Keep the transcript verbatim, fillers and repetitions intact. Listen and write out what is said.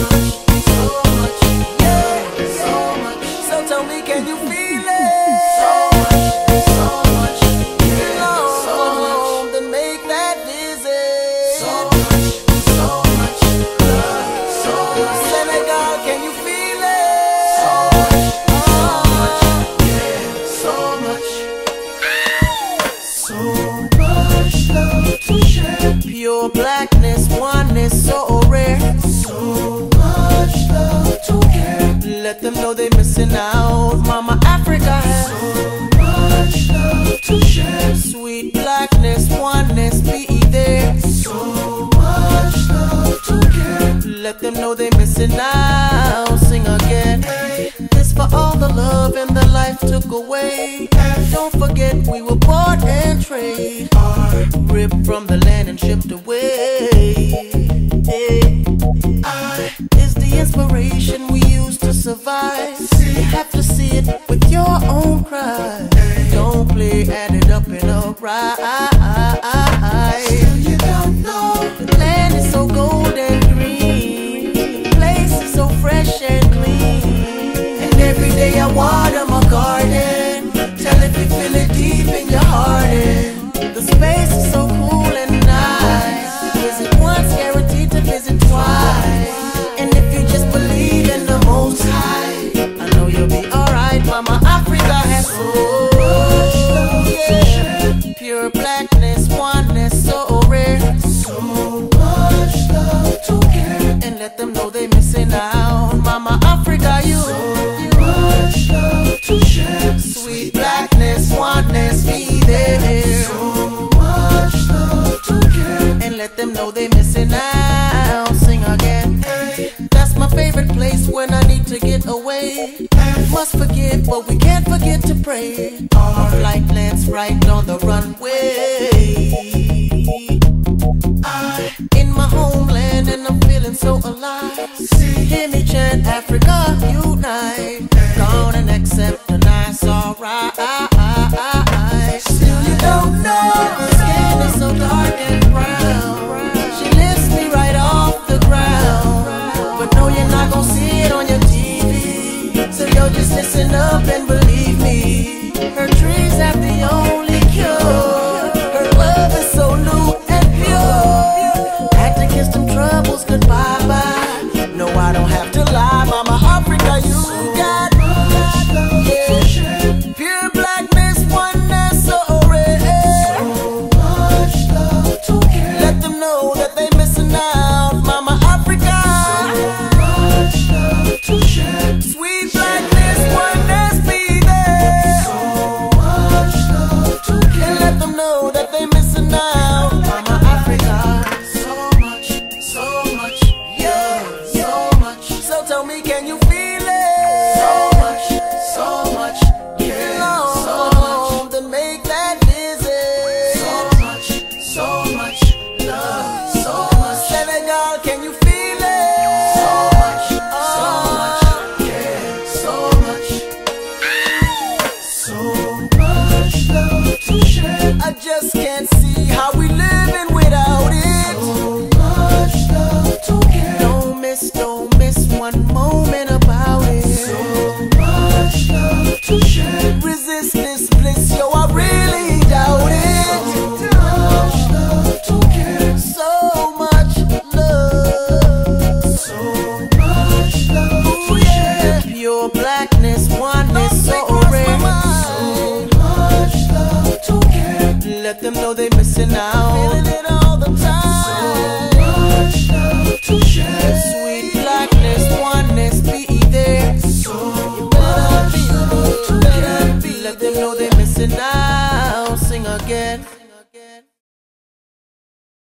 Pure blackness, oneness, so rare. So much love to care. Let them know they missing out. Mama Africa has so much love to share. Sweet blackness, oneness, be there. So much love to care. Let them know they missing out. Sing again. Hey. This for all the love and the life took away. F. Don't forget we were bought and traded. R. Ripped from the land and shipped away. I is the inspiration we use to survive. See. You have to see it with your own cry. Hey. Don't play, add it up and upright. Still you don't know. The land is so gold and green. The place is so fresh and clean. And every day I water my garden. Tell if you feel it deep in your heart. And the space is so cool and nice. Visit once, guaranteed to visit twice. And if you just believe in the Most High, I know you'll be alright. Mama Africa has so much love to share. Pure blackness, oneness, so rare. So much love to care. And let them know they missing out. Mama Africa, you So much love to share. sweet blackness, oneness, be there. So much love to care. And let them know they missing out. Sing again. Hey. That's my favorite place when I need to get away. F. Must forget, but we can't forget to pray. Our flight lands right on the runway. I In my homeland and I'm feeling so alive. see. Hear me chant, Africa unite. Gone and accept the nice, alright. Still you don't know. Her skin is so dark and brown. She lifts me right off the ground. But no, you're not gonna see it on your T V. So yo, just listen up and believe me. Her trees have the only cure. Her love is so new and pure. Had to kiss them troubles goodbye bye. No, I don't have to lie, Mama Africa, you got Much love to share. pure blackness, oneness, so rare. So much love to care. Let them know that they missing out, Mama Africa. Much love to share. Sweet blackness, oneness, be there. So much love to And care. let them know that they missing out, Mama Africa. So much, so much, yeah, so much. So tell me, can you feel it? So much, so much, yeah, so much. Then make that visit. So much, so much love, so much. Senegal, can you feel it? So much, so much, yeah, so much. So much love to share. I just can't see how we living without it. So much love to care. Don't miss, don't miss one moment about it. So much love to share. Resist this bliss, yo, I really doubt it. So much love to care. So much love. So much love Ooh, to yeah. share. Pure blackness, oneness, so rare. So much love to care. Let them know they missing out.